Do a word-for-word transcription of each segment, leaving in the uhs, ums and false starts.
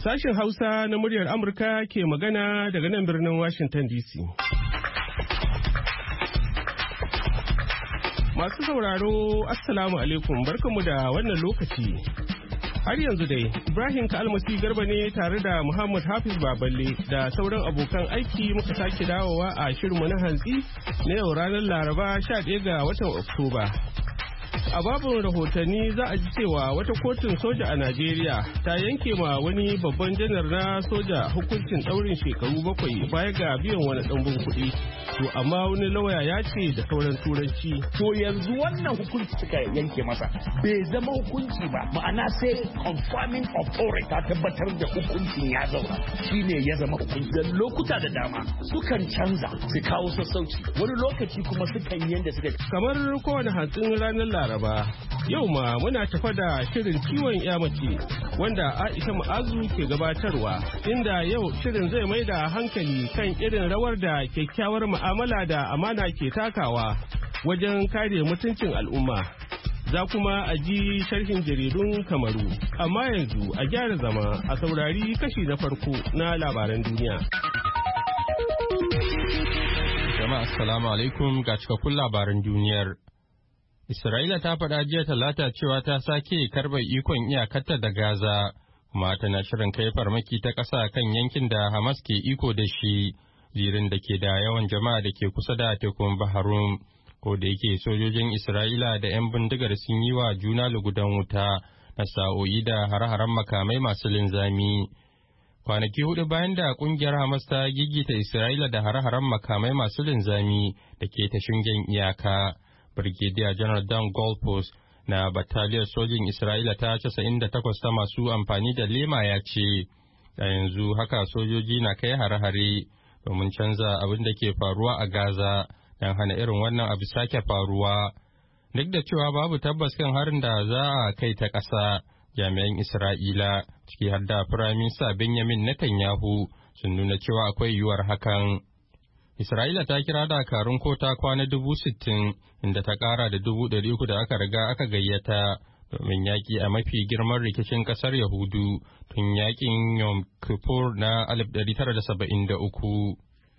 Sashen Hausa na muryar Amurka ke magana daga nan birnin Washington D C. Masu sauraro, Assalamu alaikum, barkanmu da wannan lokaci. Har yanzu dai, Ibrahim Kalmasi Garba ne tare da Muhammad Hafiz Baballe da sauran abokan aiki muka sake dawowa a shirinmu na hantsi na yau ranar Laraba sha ɗaya ga watan Oktoba. A babin rahotanni za a ji cewa wata kotun soja a Najeriya ta yanke ma wani babban janar na soja hukuncin ɗaurin shekaru bakwai baya ga biyan wani ɗanbun kuɗi. To amma wani lauya ya ce da sauran turanci. To yanzu wannan hukunci suka yanke masa bai zama hukunci ba, ma'ana sai confirming authority ta tabbatar da hukuncin ya zauna shine ya zama hukunci. Da lokuta da dama sukan canza su kawo sassauci, wani lokaci kuma sukan yanda suka. Kamar kowane hantsin ranar Laraba, yau ma muna tafa da shirin ciwon ya mace wanda Aisha Mu'azu ke gabatarwa, inda yau shirin zai mai da hankali kan irin rawar da kyakkyawar mu'amala da amana ke takawa wajen kare mutuncin al'umma. Za kuma a ji sharhin jaridun Kamaru, amma yanzu a gyara zama a saurari kashi na farko na labaran duniya. Jama'a assalamu alaikum, ga cikakkun labaran duniyar. Isra'ila ta faɗa jiya Talata cewa ta sake karɓar ikon iyakarta da Gaza, kuma tana shirin kai farmaki ta ƙasa kan yankin da Hamas ke iko da shi, zirin da ke da yawan jama'a da ke kusa da tekun Baharum. Ko da yake sojojin Isra'ila da 'yan bindigar sun yi wa juna lugudan wuta na sa'o'i da hare-haren makamai masu linzami. Kwanaki hudu bayan da kungiyar Hamas ta gigita Isra'ila da hare-haren makamai masu linzami da ke ta shingen iyaka. Brigadier General Dan Goldpost na Bataliyar Sojin Isra'ila ta casa'in da takwas ta masu amfani da lema ya ce, a yanzu haka sojoji na kai hare-hare domin canza abin da ke faruwa a Gaza don hana irin wannan abu sake faruwa. Duk da cewa babu tabbas kan harin da za a kai ta ƙasa, jami'an Isra'ila, ciki har da Firaminista Benjamin Netanyahu, sun nuna cewa akwai yiwuwar hakan. Isra'ila ta kira dakarun ko ta kwana dubu sittin, inda ta ƙara da dubu ɗari uku da aka riga aka gayyata domin yaƙi a mafi girman rikicin ƙasar Yahudu tun yaƙin Yom Kippur na alif ɗari tara da saba'in da uku.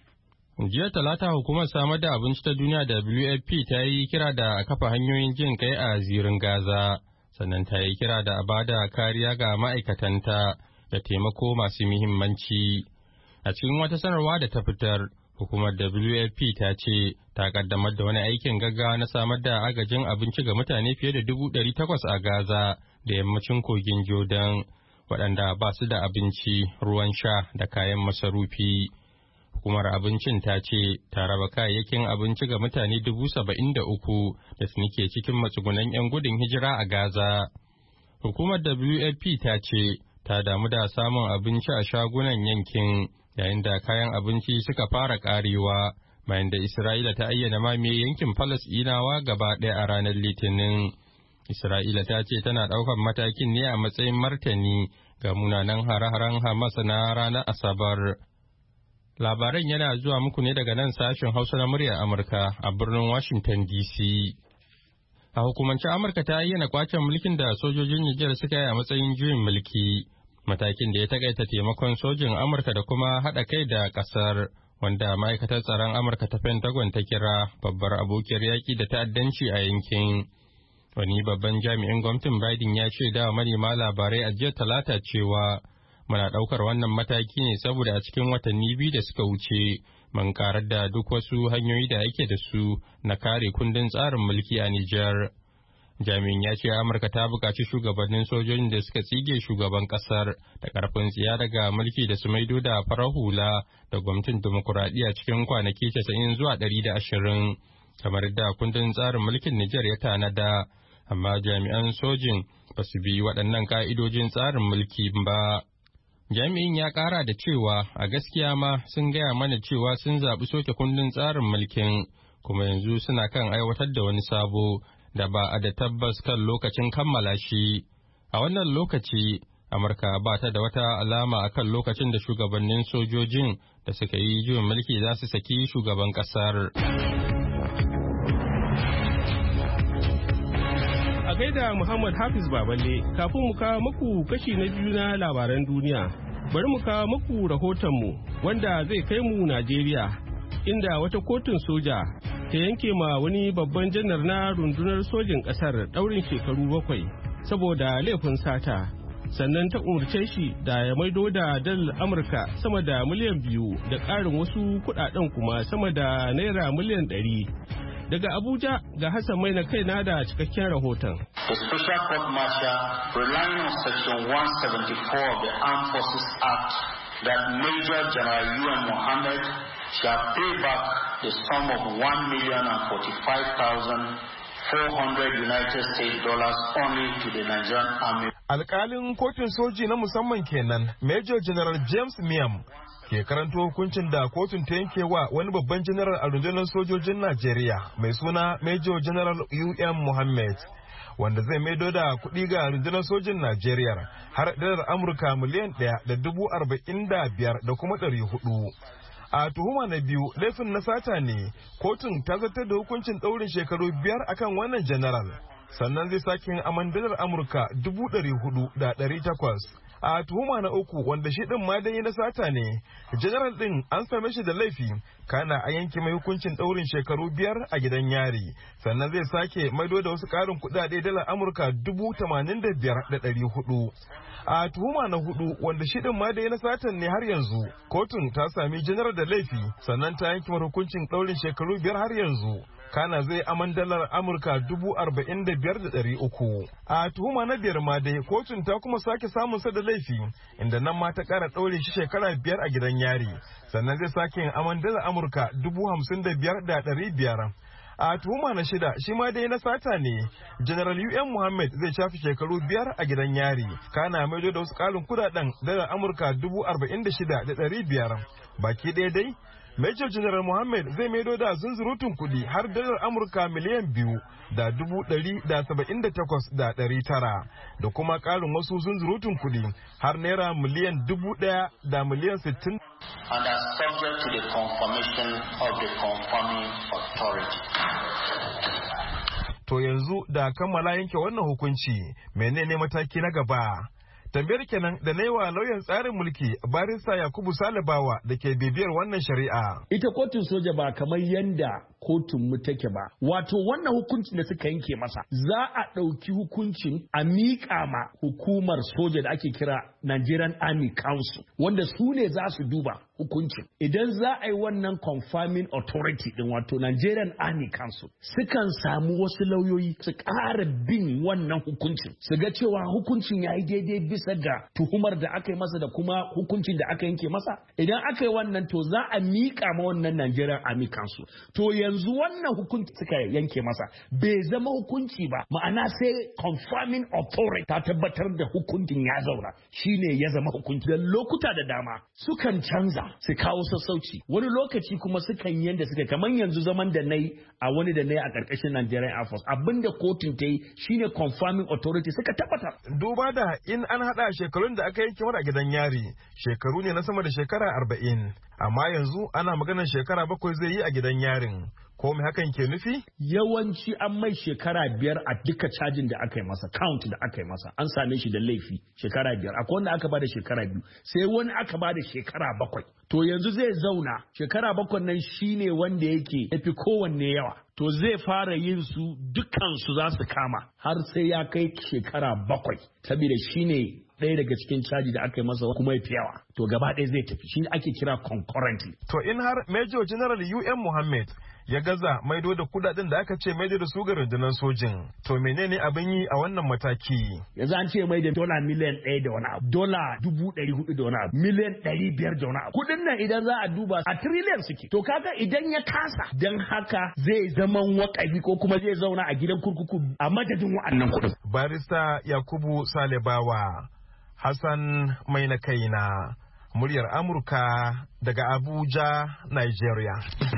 Jiya Talata hukumar samar da abinci ta duniya W F P ta yi kira da a kafa hanyoyin jin kai a zirin Gaza, sannan ta yi kira da a bada kariya ga ma'aikatanta da taimako masu muhimmanci. A cikin wata sanarwa da ta fitar, hukumar W F P ta ce ta kaddamar da wani aikin gaggawa na samar da agajin abinci ga mutane fiye da dubu ɗari takwas a Gaza da yammacin kogin Jordan, waɗanda ba su da abinci, ruwan sha da kayan masarufi. Hukumar abincin ta ce ta raba kayayyakin abinci ga mutane dubu saba'in da uku da suke cikin matsugunan 'yan gudun hijira a Gaza. Hukumar W F P ta ce ta damu da samun abinci a shagunan yankin, yayin da kayan abinci suka fara karewa bayan da Isra'ila ta ayyana mamaye yankin Falasɗinawa gaba ɗaya a ranar Litinin. Isra'ila ta ce tana ɗaukar matakin ne a matsayin martani ga munanan hare-haren Hamas na ranar Asabar. Labaran yana zuwa muku ne daga nan sashen Hausa na muryar Amurka a birnin Washington D C. A hukumance Amurka ta ayyana kwacen mulkin da sojojin Nijar suka yi a matsayin juyin mulki. Matakin da ya takaita taimakon sojin Amurka da kuma haɗa kai da ƙasar, wanda ma'aikatar tsaron Amurka ta Pentagon ta kira babbar abokiyar yaƙi da ta'addanci a yankin. Wani babban jami'in gwamnatin Biden ya ce da manema labarai a jiya Talata cewa muna ɗaukar wannan mataki ne saboda a cikin watanni biyu da suka wuce mun karar da duk wasu hanyoyi da ake da su na kare kundin tsarin mulki a Nijar. Jami'in ya ce Amurka ta buƙaci shugabannin sojojin da suka tsige shugaban ƙasar da ƙarfin tsiya daga mulki da su maido da farar hula da gwamnatin dimokuraɗiyya cikin kwanaki casa'in zuwa ɗari da ashirin, kamar da kundin tsarin mulkin Nijar ya tanada, amma jami'an sojin ba su bi waɗannan ƙa'idojin tsarin mulki ba. Jami'in ya ƙara da cewa a gaskiya ma sun gaya mana cewa sun zaɓi soke kundin tsarin mulkin, kuma yanzu suna kan aiwatar da wani sabo da ba a da tabbas kan lokacin kammala shi. A wannan lokaci, Amurka ba ta da wata alama a kan lokacin da shugabannin sojojin da suka yi juyin mulki za su saki shugaban ƙasar. A gaida Muhammad Hafiz Baballe, kafin mu kawo muku kashi na biyu na labaran duniya. bari mu kawo muku rahotonmu wanda zai kai mu Najeriya, inda wata kotun soja ta yanke ma wani babban janar na rundunar sojin ƙasar ɗaurin shekaru bakwai saboda laifin sata. Sannan ta umarce shi da ya maido da dalar Amurka sama da miliyan biyu da ƙarin wasu kuɗaɗen kuma sama da naira miliyan ɗari. Daga Abuja ga Hassan mai na kaina da cikakken rahoton. The Special Court Martial, relying on Section one seventy-four of the Armed Forces Act, that Major General U M Mohammed shall pay back the sum of one million forty-five thousand four hundred United States dollars only to the Nigerian Army. Alƙalin kotun soji na musamman kenan, Major General James Miam, ke karanto hukuncin da kotun ta yanke wa wani babban general a rundunar sojojin Najeriya mai suna Major General U M Mohammed, wanda zai maido da kuɗi ga rundunar sojin Najeriya har dalar Amurka miliyan ɗaya da dubu arba'in da biyar da kuma ɗari hudu. A tuhuma na biyu, laifin na sata ne, kotun ta zartar da hukuncin ɗaurin shekaru biyar akan wannan general, sannan zai sake yin aman dalar Amurka dubu ɗari hudu da ɗari takwas. A tuhuma na uku, wanda shi ɗin ma dai na sata ne, general ɗin an same shi da laifi, kana a yanke mai hukuncin ɗaurin shekaru biyar a gidan yari, sannan zai sake maido da wasu ƙarin kuɗaɗe dalar Amurka dubu tamanin da biyar da ɗari hudu. A tuhuma na hudu, wanda shi din ma da na satan ne har yanzu, kotun ta sami janar da laifi, sannan ta yanke hukuncin ɗaurin shekaru biyar har yanzu, kana zai aman dalar Amurka dubu arba'in da biyar da ɗari uku. A tuhuma na biyar ma dai kotun ta kuma sake samun sa da laifi, inda nan ma ta ƙara ɗaure shi shekara biyar a gidan yari, sannan zai sake yin aman dalar Amurka dubu hamsin da biyar da ɗari biyar. A tuhuma na shida, shi ma dai na sata ne, General U M Mohammed zai shafi shekaru biyar a gidan yari, kana maido da wasu ƙarin kudaden dalar Amurka dubu arba'in da shida da ɗari biyar. Baki ɗaya dai, Major General Mohammed zai maido da zunzurutun kuɗi har dalar Amurka miliyan biyu da dubu ɗari da saba'in da takwas da ɗari tara, da kuma ƙarin wasu zunzurutun kuɗi har naira miliyan dubu ɗaya da miliyan sittin. And are subject to the confirmation of the confirming authority. To yanzu da kammala yanke wannan hukunci, menene mataki na gaba? Tambayar kenan da na yi wa lauyan tsarin mulki barista Yakubu Salibawa da ke bibiyar wannan shari'a. Ita kotun soja ba kamar yanda kotun mu take ba. Wato wannan hukuncin da suka yanke masa, za a ɗauki hukuncin a miƙa ma hukumar soja da ake kira Nigerian Army Council, wanda su ne za su duba hukuncin. Idan za a yi wannan confirming authority din, wato Nigerian Army Council, sukan samu wasu lauyoyi su ƙara bin wannan hukuncin, su ga cewa hukuncin ya yi daidai bisa ga tuhumar da aka yi masa da kuma hukuncin da aka yanke masa. Idan aka yi wannan, to za a miƙa ma wannan Nigerian Army Council. To yanzu wannan hukunci suka yanke masa bai zama hukunci ba, ma'ana sai confirming authority ta tabbatar da hukuncin ya zauna, shine ya zama hukunci. Da lokuta da dama sukan canza su kawo sassauci, wani lokaci kuma sukan yanda suka, kamar yanzu zaman da nayi a wani da nayi a ƙarƙashin Nigerian Air Force, abinda kotun ta yi shine confirming authority suka tabbatar. Duba da in an haɗa shekarun da aka yanke mara gidan yari, shekaru ne na sama da shekara arba'in, amma yanzu ana maganar shekara bakwai zai yi a gidan yarin. Ko me hakan ke nufi? Yawanci an mai shekara biyar a duka cajin da aka yi masa, count da aka yi masa, an same shi da laifi shekara biyar. Akwai wanda aka bada shekara biyu, sai wani aka bada shekara bakwai. To yanzu zai zauna shekara bakwai nan shine wanda yake yafi kowanne yawa. To zai fara yin su dukansu za su kama har sai ya kai shekara bakwai, saboda shine ɗaya daga cikin caji da aka yi masa kuma ya fi yawa. To gaba ɗaya zai tafi, shi ake kira concurrently. To in har Major General U M Mohammed ya gaza maido da kudaden da aka ce maido da su ga rundunar sojin, to menene abin yi a wannan mataki? Yanzu an ce mai da dola miliyan ɗaya da wani abu, dola dubu ɗari hudu da wani abu, miliyan ɗari biyar da wani abu. Kuɗin nan idan za a duba a trillion suke. To kaga idan ya kasa, dan haka zai zama wakafi ko kuma zai zauna a gidan kurkuku a madadin wa'annan kuɗin. Barista Yakubu Salibawa, Hassan mai na kaina, muryar Amurka daga Abuja, Nigeria.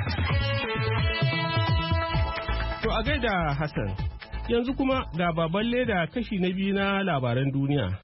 To a gaida Hassan, yanzu kuma ga baban leda kashi na biyu na labaran duniya.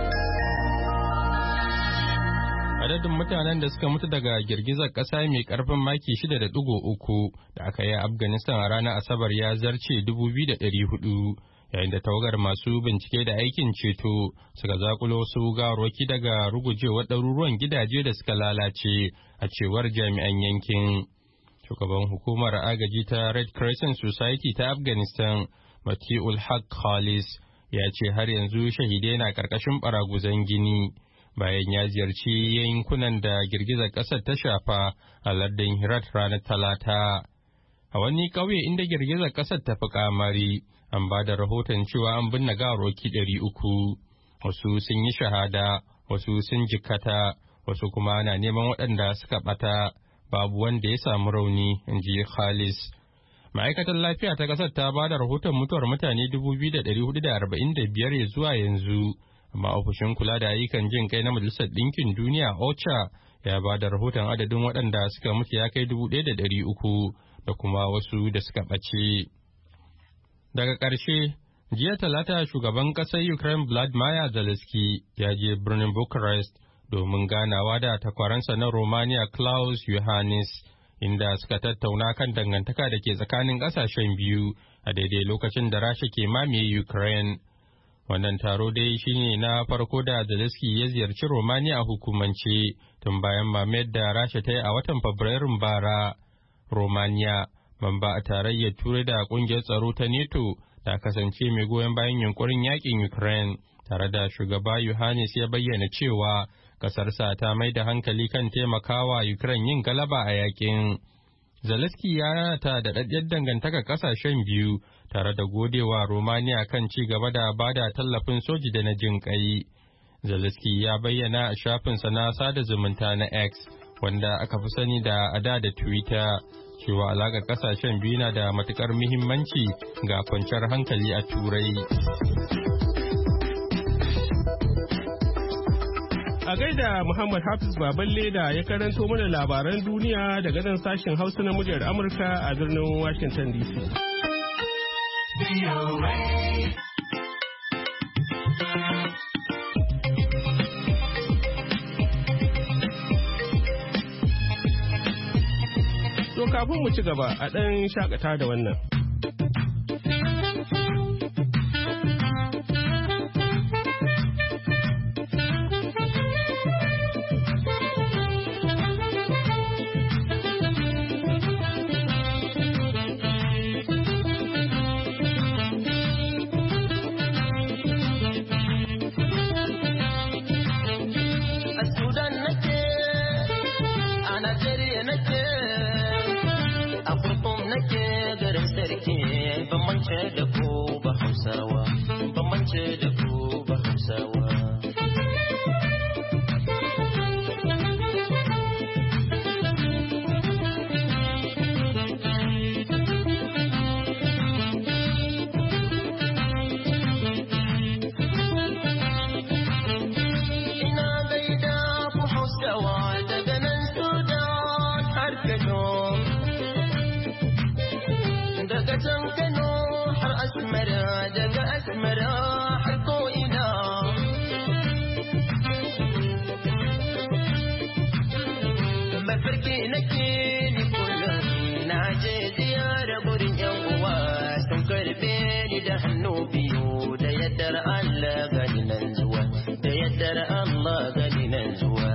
Adadin mutanen da suka mutu daga girgizar ƙasa mai ƙarfin maki shida da ɗigo uku da aka yi a Afghanistan a ranar Asabar ya zarce dubu biyu da ɗari hudu, yayin da tawagar masu bincike da aikin ceto suka zakulo wasu gawarwaki daga rugujewar ɗaruruwan gidaje da suka lalace a cewar jami'an yankin. Shugaban hukumar agaji ta Red Crescent Society ta Afghanistan, Mati'ul Haq Khalis, ya ce har yanzu shahidai na ƙarƙashin ɓaraguzan gini bayan ya ziyarci yankunan da girgizar ƙasar ta shafa a lardin Herat ranar Talata. A wani ƙauye inda girgizar ƙasar ta fi ƙamari, an ba da rahoton cewa an binne gawarwaki ɗari uku. Wasu sun yi shahada, wasu sun jikkata, wasu kuma na neman waɗanda suka ɓata. Babu wanda ya samu rauni, in ji Khalis. Ma'aikatar lafiya ta ƙasar ta ba da rahoton mutuwar mutane dubu biyu da ɗari hudu da arba'in da biyar ya zuwa yanzu, amma ofishin kula da ayyukan jin kai na Majalisar Ɗinkin Duniya OCHA ya ba da rahoton adadin waɗanda suka mutu ya kai dubu ɗaya da ɗari uku da kuma wasu da suka ɓace. Daga ƙarshe, jiya Talata shugaban ƙasar Ukraine Vladimir Zelensky ya je birnin Bucharest domin ganawa da takwaransa na Romania Klaus Iohannis, inda suka tattauna kan dangantaka da ke tsakanin ƙasashen biyu a daidai lokacin da Rasha ke mamaye Ukraine. Wannan taro dai shine na farko da Zelensky ya ziyarci Romania a hukumance tun bayan mamayar da Rasha ta yi a watan Fabrairun bara. Romania, mamba a tarayyar Turai da ƙungiyar tsaro ta NATO, ta kasance mai goyon bayan yunkurin yakin Ukraine, tare da shugaba Iohannis ya bayyana cewa ƙasarsa ta mai da hankali kan taimakawa Ukraine yin galaba a yakin. Zelensky ya ta da daɗaɗɗiyar dangantaka ƙasashen biyu tare da godewa Romania kan ci gaba da bada tallafin soji da na jin ƙai. Zelensky ya bayyana a shafinsa na sada zumunta na X, wanda aka fi sani da ada da Twitter, cewa alaƙar ƙasashen biyu na da matuƙar muhimmanci ga kwanciyar hankali a Turai. A gaida Muhammad Hafiz Baballe da ya karanto mana labaran duniya daga nan sashen Hausa na muryar Amurka a birnin Washington D C. To kafin mu ci gaba a ɗan shakata da wannan. da ku ba Hausawa, bambance da ku ba Hausawa. Ina gaida ku Hausawa daga nan Sudan har Kano, daga can Kano Asmara, daga Asmara har ko'ina. Mafarki nake ni kullum na je ziyara gurin yan uwa, sun karbe ni da hannu biyu, da yaddar Allah gani nan zuwa, da yaddar Allah gani nan zuwa.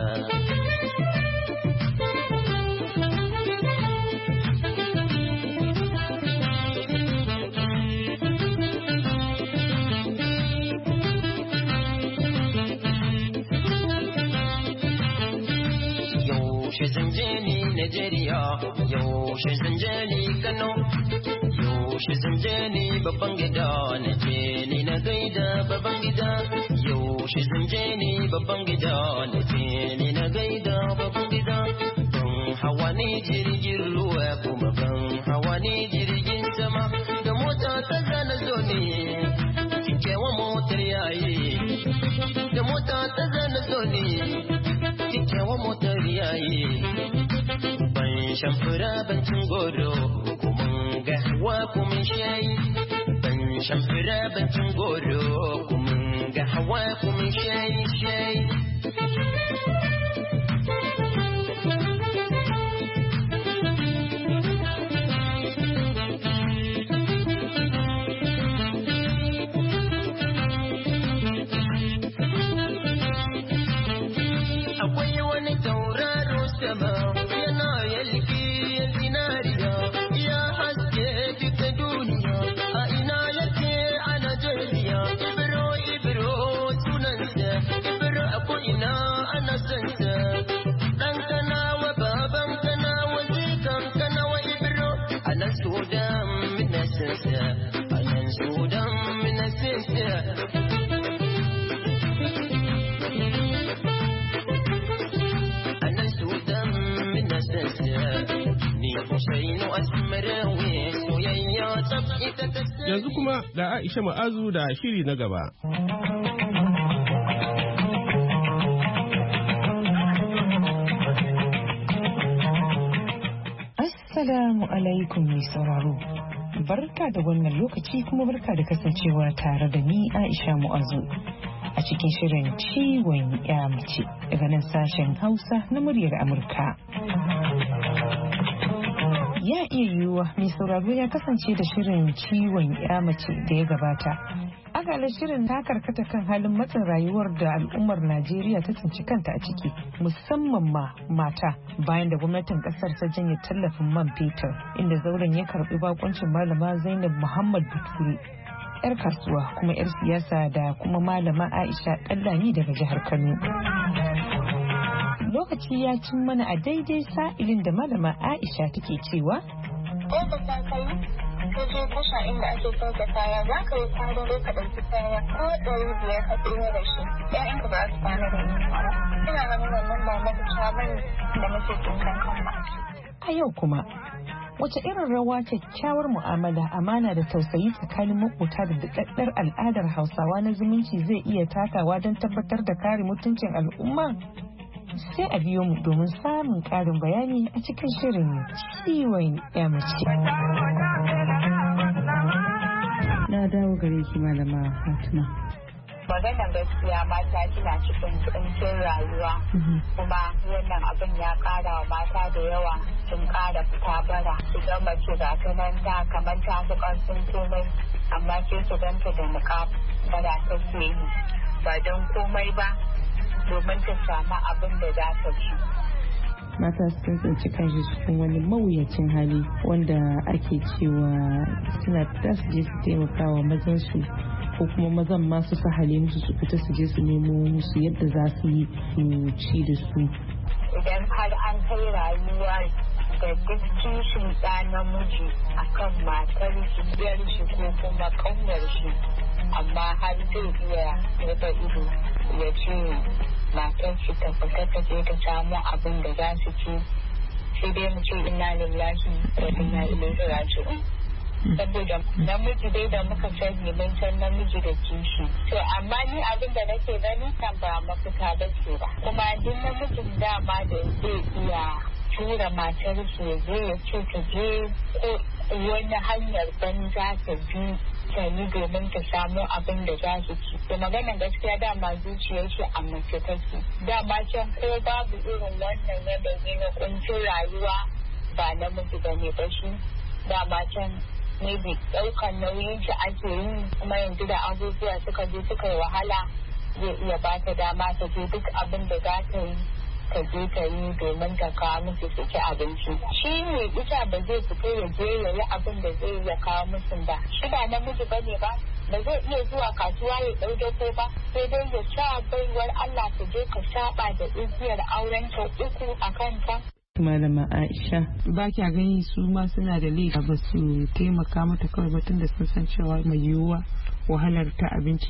Najeriya, yaushe zan je ni Kano, yaushe zan je ni babban gida, na je ni na gaida babban gida, yaushe zan je ni babban gida, na je ni na gaida babban gida. Ban hawa ni jirgin ruwa kuma ban hawa ni jirgin sama, da mota ta zana zo ne, kikewa motar yayi, da mota ta zana zo ne, kikewa motar yayi. Shan fura ban cin goro, kumin gawa kumin shayi. Ban shan fura ban cin goro, kumin gawa kumin shayi shayi. sama yana yalki zinariya ya haske duka duniya a ina yake a Najeriya Ibro Ibro sunansa Ibro a ko'ina ana sansa dan kanawa baban kanawa jikan kanawa Ibro a nan Sudan minasinsa a nan Sudan minasinsa Yanzu kuma ga Aisha Ma'azu da shiri na gaba. Assalamu alaikum mai sauraro. Barka da wannan lokaci kuma barka da kasancewa tare da ni Aisha Ma'azu a cikin shirin ciwon ya mace daga nan sashen Hausa na muryar Amurka. Ya iya yiwuwa mai sauraro ya kasance da shirin ciwon ya mace da ya gabata. Akalar shirin ta karkata kan halin matsin rayuwar da al'ummar Najeriya ta tsinci kanta a ciki, musamman ma mata bayan da gwamnatin kasar ta janye tallafin man fetur, inda zauren ya karbi bakuncin malama Zainab Muhammad Bature, yar kasuwa kuma yar siyasa, da kuma malama Aisha Dallami daga jihar Kano. Lokaci ya cin mana a daidai sa'ilin da malama Aisha take cewa ko da ta kai ka je tasha inda ake sauke kaya za ka yi karo ka ɗauki kaya ko ɗari biyar ka tsira da shi ƴaƴan ka ba su kwana da yunwa ina ganin wannan ba mafita bane da muke tsinkan kanmu. A yau kuma wace irin rawa kyakkyawar mu'amala, amana da tausayi tsakanin makota da daɗaɗɗar al'adar Hausawa na zumunci zai iya takawa don tabbatar da kare mutuncin al'umma? Sai a biyo mu domin samun ƙarin bayani a cikin shirin ciwon ya mace. Na dawo gare ki malama Fatima. Maganar gaskiya mata kina cikin kuncin rayuwa kuma wannan abin ya kara wa mata da yawa sun kara fita bara. Idan mace ga ta nan ta kamar ta fi ƙarfin komai amma ke su ganta da niƙab bara ta ke yi ba don komai ba domin ta samu abin da za ta ci. Mata sun tsinci kansu cikin wani mawuyacin hali wanda ake cewa suna fita su je su taimaka wa mazansu ko kuma mazan masu sahale musu su fita su je su nemo musu yadda za su yi su ci da su. Idan har an kai rayuwa da duk kishin ɗa namiji akan matar shi, biyar shi ko kuma ƙaunar shi, amma har zai iya raba ido ya ce matar shi ta fita ta je ta samu abin da za su ci, sai dai mu ce inna lillahi wa inna ilaihi raji'un. Saboda namiji dai da muka sani mun san namiji da kishi, to amma ni abin da nake gani kan ba mafita ba ce ba, kuma duk namijin dama da zai iya tura matar shi ya je ya ce ta je ko wani hanyar banza ta bi ta yi domin ta samu abin da za su ci. Da maganar gaskiya dama zuciyar shi a mace take. Dama can ko babu irin wannan yanayi na kuncin rayuwa ba namiji ba ne ba shi. Dama can maybe ɗaukar nauyin shi ake yi, kuma yanzu da abubuwa suka je suka yi wahala zai iya ba ta dama ta je duk abin da za ta yi ta je ta yi domin ta kawo musu su ci abinci. Shi ne ita ba zai fito ya je ya yi abin da zai iya kawo musu ba. Shi ba namiji ba ne ba, ba zai iya zuwa kasuwa ya ɗau dako ba, sai dai ya sa baiwar Allah ta je ka saba da igiyar auren ta uku a kanta. Malama Aisha, ba kya gani su ma suna da laifi ba su taimaka mata kawai ba tun da sun san cewa mai yiwuwa wahalar ta abinci.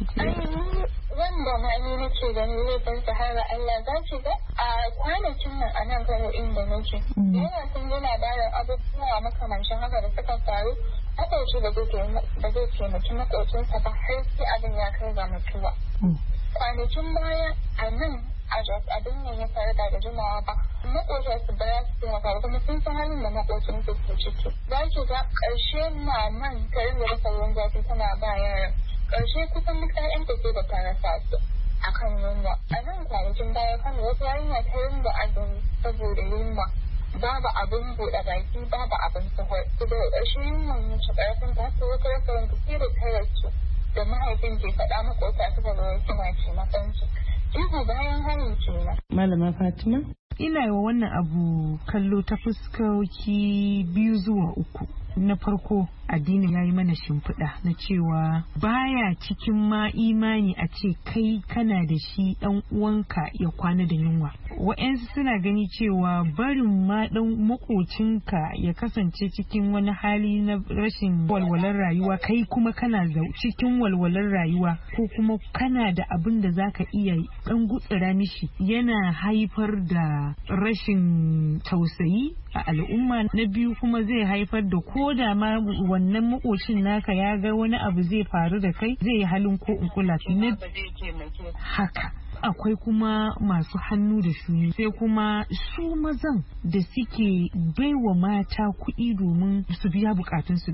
Wanda ma ni nake gani laifin sahara Allah za ki ga a kwanakin nan a nan Kano inda nake. Yana sun yana bayan abubuwa makamancin haka da suka faru. Haka shi ba zai taimaki maƙocinsa ba har sai abin ya kai ga mutuwa. Kwanakin baya a nan a jos abin nan ya faru da jimawa ba, maƙotar su ba su taimaka ba kuma sun san halin da maƙocin su ke ciki. Za ki ga ƙarshe maman ta rinda rasa ruwan zafi tana ba yaran. Ƙarshe kusan duk ƴaƴan ta sai da ta rasa su a kan yunwa. A nan kwanakin baya kan wata yarinya ta rinda azumi saboda yunwa. Babu abin buɗe baki, babu abin sahur. Daga ƙarshe yunwan ya ci ƙarfin ta sai wata rasa yin tafiya da ta rasu. Da mahaifin ke faɗa maƙota suka zo suna ce masansu. Ihu bayan harin kenan. Malama Fatima, ina wa wannan abu kallo ta fuskoki biyu zuwa uku. Na farko, addini ya yi mana shimfiɗa na cewa baya cikin ma imani a ce kai kana da shi ɗan uwanka ya kwana da yunwa. Wa'yansu suna gani cewa barin ma ɗan makocinka ya kasance cikin wani hali na rashin walwalar rayuwa, kai kuma kana cikin walwalar rayuwa ko kuma kana da abin da zaka iya ɗan gutsira mishi, yana haifar da rashin tausayi a al'umma. Na biyu kuma zai haifar da ko da ma wannan makocin naka ya ga wani abu zai faru da kai, zai yi halin ko in kula. Haka akwai kuma masu hannu da shuni, sai kuma su mazan da suke baiwa mata kuɗi domin su biya bukatunsu.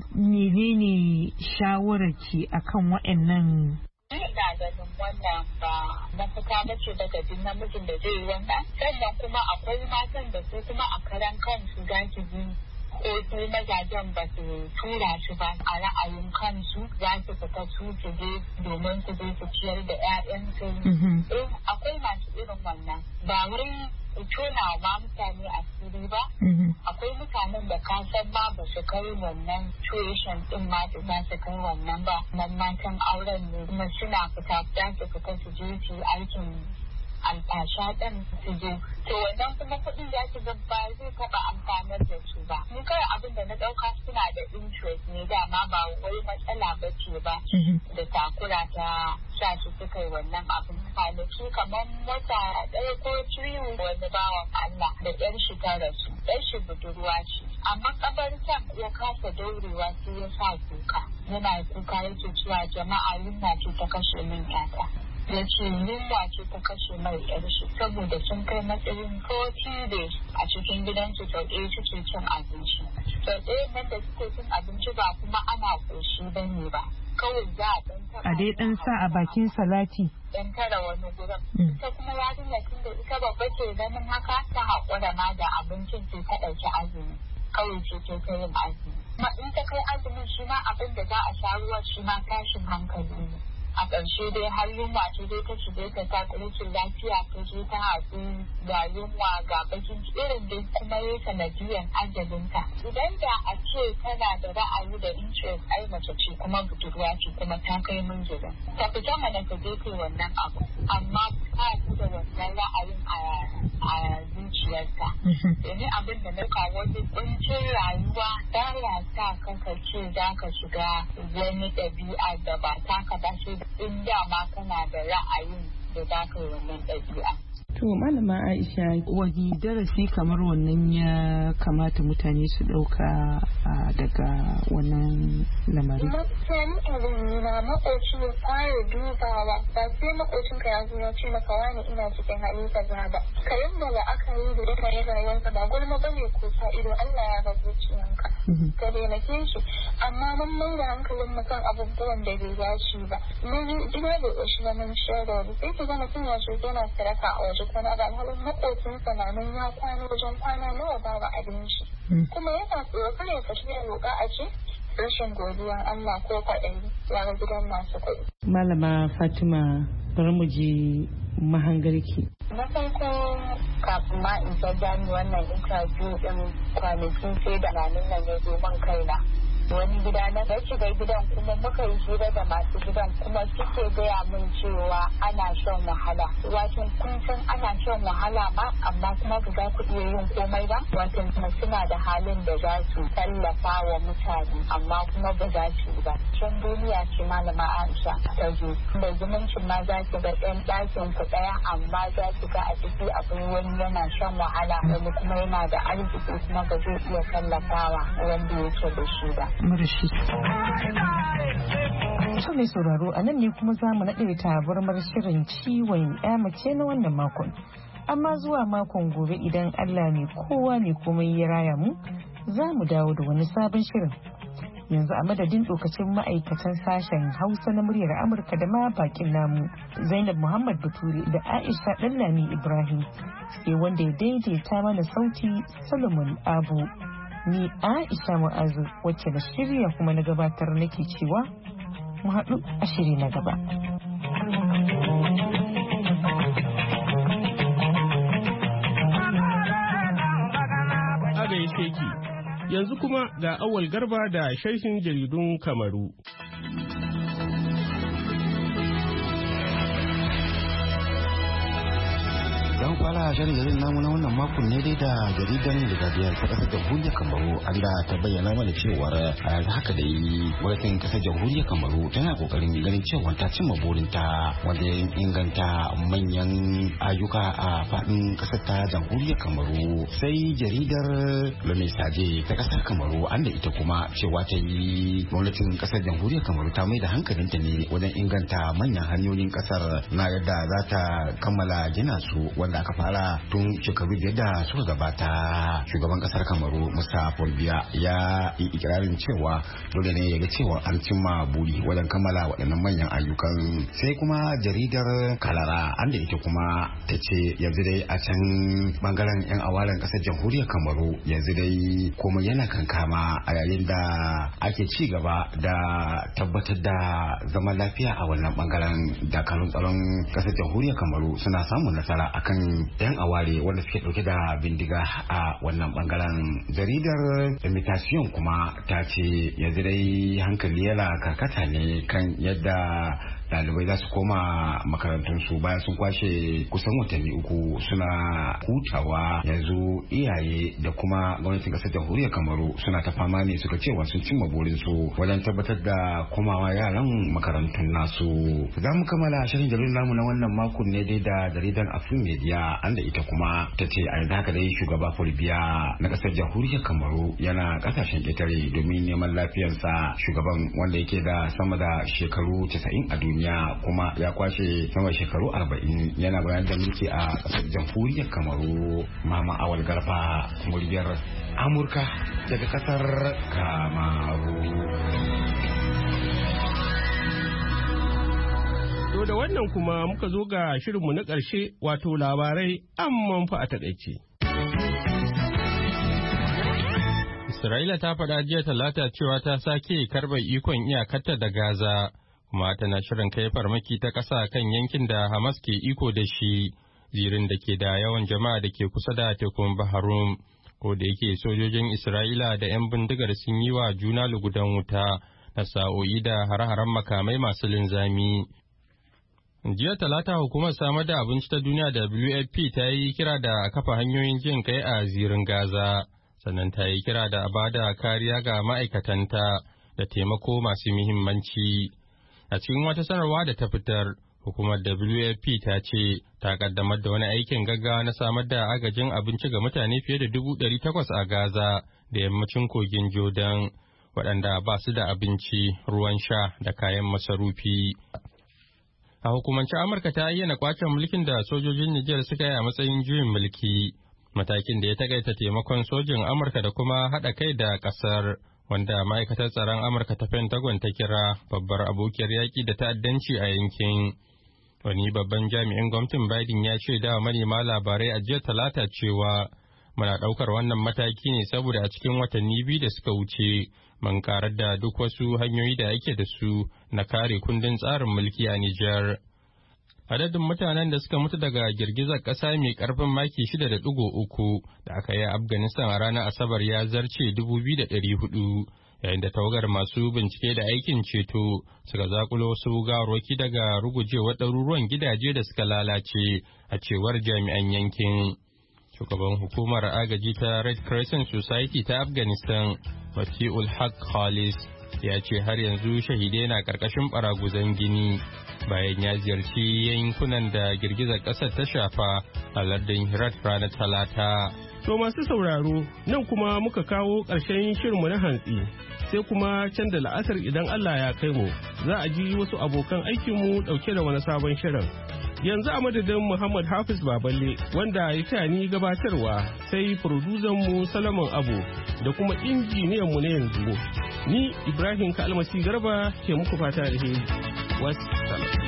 Menene shawarar ki akan waɗannan? Ina ganin wannan ba mafita ba ce daga duk namijin da zai yi wannan. Sannan kuma akwai matan da su kuma a karan kansu za ki ji ko su mazajen ba su tura shi ba a ra'ayin kansu, za su fita su su je domin su je su ciyar da 'ya'yansu. Eh, akwai masu irin wannan. Ba wai tona ma mutane asiri ba. Akwai mutanen da ka san ma ba su kai wannan tuition din ma da za su kai wannan ba. Nan matan auren ne kuma suna fita za su fita su je su yi aikin alfasha ɗin su je. To wannan kuma kuɗin za su ga ba zai taɓa amfanar da su ba. Ni kawai abin da na ɗauka suna da interest ne, dama ba wai matsala ba ce ba da takura ta sa su suka yi wannan abin. Kwanaki kamar wata ɗaya ko ciwo wani bawan Allah da ɗan shi ta rasu. Ɗan shi budurwa ce. Amma kabartan ya kasa daurewa sai ya sa kuka. Yana kuka yake cewa jama'a yunwa ce ta kashe min ƴata. Ya ce yunwa ce ta kashe mai yar shi saboda sun kai matsayin forty days a cikin gidansu sau ɗaya suke cin abinci. Sau ɗaya nan da suke cin abinci ba kuma ana ƙoshi ba ne ba. Kawai za a ɗan taɓa. A dai ɗan sa a bakin salati. Ɗan tara wani gurin. Ita kuma yarinya tun da ita babba ke ganin haka ta haƙura ma da abincin ce ta ɗauki azumi. Kawai ce ta ta yin azumi. Kuma in ta kai azumin shi ma abin da za a sha ruwa shi ma tashin hankali ne. A ƙarshe dai har yunwa ce dai ta shige ta ta rashin lafiya ta je ta hatsu ga yunwa ga bakin irin dai kuma ya sanadiyan ajalinta. Idan da a ce tana da ra'ayi da interest ai mace ce kuma budurwa ce kuma ta kai mun gidan. Ta fita mana ta je kai wannan abu amma ta fi da wannan ra'ayin a zuciyarta. Domin abin da na kawo wani kuncin rayuwa ba ya sa kanka ce za ka shiga wani ɗabi'a da ba taka ba sai in dama kana da ra'ayin da za ka yi wannan ɗabi'a. To malama Aisha, wani darasi kamar wannan ya kamata mutane su ɗauka daga wannan lamari? Mutane abin na makoci ya fara dubawa ba sai makocin ka ya zo ya ce maka wani ina cikin hali kaza ba. Ka yanda da aka yi da duka ya rayuwarka ba gulma ba ne ko sa ido Allah ya ga zuciyanka. Ka taimake shi amma mun mai da hankalin mu kan abubuwan da bai dace ba. Mun gina da ƙoshi na mun shayar sai ka ga mutum ya ce yana saraka a waje kwana da alhalin maƙocinsa na nan ya kwana wajen kwana nawa babu abinci. Kuma yana tsoro kar ya fashi ya roƙa a ce rashin godiya Allah ko kwaɗayi ya ga gidan masu kuɗi. Malama Fatima, bari mu je mahangarki. Na farko kafin ma in ta gani wannan interview ɗin kwanakin sai da nanin nan ya zo man kaina. Wani gida na ya shiga gidan kuma muka yi hira da masu gidan kuma suke gaya min cewa ana shan wahala. Wato kun san ana shan wahala ma amma kuma ba za ku iya yin komai ba. Wato kuma suna da halin da za su tallafa wa mutane amma kuma ba za su yi ba. Can duniya ce malama Aisha ta zo. Da zumuncin ma za ki ga ɗan ɗakin ku ɗaya amma za ki ga a ciki akwai wani yana shan wahala wani kuma yana da arziki kuma ba zai iya tallafawa wanda yake da shi ba. Marashi. To mai sauraro a nan ne kuma za mu naɗe tabarmar shirin ciwon ya mace na wannan makon. Amma zuwa makon gobe idan Allah ne kowa ne komai ya raya mu za mu dawo da wani sabon shirin. Yanzu a madadin dokacin ma'aikatan sashen Hausa na muryar Amurka da ma bakin namu Zainab Muhammad Bature da Aisha Ɗanlami Ibrahim sai wanda ya daidaita mana sauti Solomon Abu. Ni Aisha Mu'azu wacce da shirya kuma na gabatar nake cewa mu haɗu a shiri na gaba. gaishe ki. Yanzu kuma ga Awal Garba da sharhin jaridun Kamaru. Don fara shirin jaridar namu na wannan makon ne dai da jaridar Guardian ta kasar jamhuriyar Kamaru an da ta bayyana mana cewar a yanzu haka da yi gwamnatin kasar jamhuriyar Kamaru tana kokarin ganin cewa ta cimma burinta wanda ya inganta manyan ayyuka a faɗin kasar ta jamhuriyar Kamaru. Sai jaridar Le Message ta kasar Kamaru an da ita kuma cewa ta yi gwamnatin kasar jamhuriyar Kamaru ta mai da hankalinta ne wajen inganta manyan hanyoyin kasar na yadda za ta kammala gina su wanda aka fara tun shekaru biyar da suka gabata. Shugaban kasar Kamaru Musa Paul Biya ya yi ikirarin cewa dole ne ya ga cewa an cimma buri wajen kammala waɗannan manyan ayyukan. Sai kuma jaridar Kalara an da ita kuma ta ce yanzu dai a can bangaren yan awaren kasar jamhuriyar Kamaru yanzu dai komai yana kankama a yayin da ake ci gaba da tabbatar da zaman lafiya a wannan bangaren. Dakarun tsaron kasar jamhuriyar Kamaru suna samun nasara akan yan aware wanda suke dauke da bindiga a wannan bangaren. Jaridar Imitation kuma ta ce yanzu dai hankali yana karkata ne kan yadda dalibai za su koma makarantunsu bayan sun kwashe kusan watanni uku suna hutawa. Yanzu iyaye da kuma gwamnatin kasar jamhuriyar Kamaru suna ta fama ne suka cewa sun cimma burinsu wajen tabbatar da komawa yaran makarantun nasu. Za mu kammala shirin jaridar namu na wannan makon ne dai da jaridar Afrin Media an da ita kuma ta ce a yanzu haka dai shugaba Paul Biya na kasar jamhuriyar Kamaru yana kasashen ƙetare domin neman lafiyarsa. Shugaban wanda yake da sama da shekaru casa'in a duniya kuma ya kwashe sama shekaru arba'in yana bayan da mulki a kasar jamhuriyar Kamaru. Mama Awal Garba, muryar Amurka daga kasar Kamaru. To da wannan kuma muka zo ga shirinmu na ƙarshe wato labarai amman fa a taƙaice. Isra'ila ta faɗa jiya Talata cewa ta sake karɓar ikon iyakarta da Gaza, kuma tana shirin kai farmaki ta ƙasa kan yankin da Hamas ke iko da shi, zirin da ke da yawan jama'a da ke kusa da tekun Baharum. Ko da yake sojojin Isra'ila da 'yan bindigar sun yi wa juna lugudan wuta na sa'o'i da hare-haren makamai masu linzami. Jiya Talata hukumar samar da abinci ta duniya W F P ta yi kira da kafa hanyoyin jin kai a zirin Gaza, sannan ta yi kira da a bada kariya ga ma'aikatanta da taimako masu muhimmanci. A cikin wata sanarwa da ta fitar, hukumar W F P ta ce ta kaddamar da wani aikin gaggawa na samar da agajin abinci ga mutane fiye da dubu ɗari takwas a Gaza da yammacin kogin Jordan, waɗanda ba su da abinci, ruwan sha da kayan masarufi. A hukumance Amurka ta ayyana kwacen mulkin da sojojin Nijar suka yi a matsayin juyin mulki, matakin da ya takaita taimakon sojin Amurka da kuma haɗa kai da ƙasar, wanda ma'aikatar tsaron Amurka ta Pentagon ta kira babbar abokiyar yaƙi da ta'addanci a yankin. Wani babban jami'in gwamnatin Biden ya ce da manema labarai a jiya Talata cewa muna ɗaukar wannan mataki ne saboda a cikin watanni biyu da suka wuce mun karar da duk wasu hanyoyi da ake da su na kare kundin tsarin mulki a Nijar. Adadin mutanen da suka mutu daga girgizar ƙasa mai ƙarfin maki shida da ɗigo uku da aka yi a Afghanistan a ranar Asabar ya zarce dubu biyu da ɗari hudu, yayin da tawagar masu bincike da aikin ceto suka zakulo wasu gawarwaki daga rugujewar ɗaruruwan gidaje da suka lalace a cewar jami'an yankin. Shugaban hukumar agaji ta Red Crescent Society ta Afghanistan, Mati'ul Haq Khalis, ya ce har yanzu shahidai na ƙarƙashin ɓaraguzan gini bayan ya ziyarci yankunan da girgizar ƙasar ta shafa a lardin Herat ranar Talata. To masu sauraro, nan kuma muka kawo ƙarshen shirinmu na hantsi, sai kuma can da la'asar idan Allah ya kai mu, za a ji wasu abokan aikinmu ɗauke da wani sabon shirin. Yanzu a madadin Muhammad Hafiz Baballe wanda ya taya ni gabatarwa, sai mu Salaman Abu da kuma injiniyanmu na yanzu. Ni Ibrahim Kalmasi Garba ke muku fata alheri. Wassalam.